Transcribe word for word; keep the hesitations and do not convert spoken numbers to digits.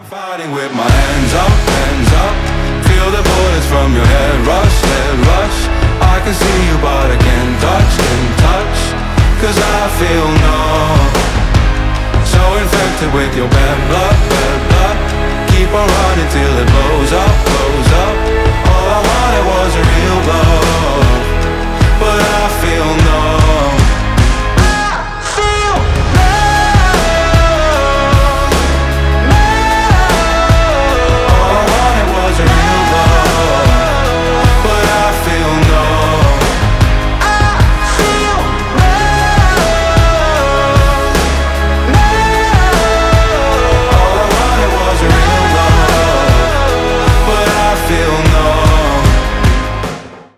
Fighting with my hands up, hands up. Feel the bullets from your head rush, head rush. I can see you but I can't touch, can't touch. Cause I feel numb. So infected with your bad blood, bad blood. Keep on running till it blows up, blows up. All I wanted was a real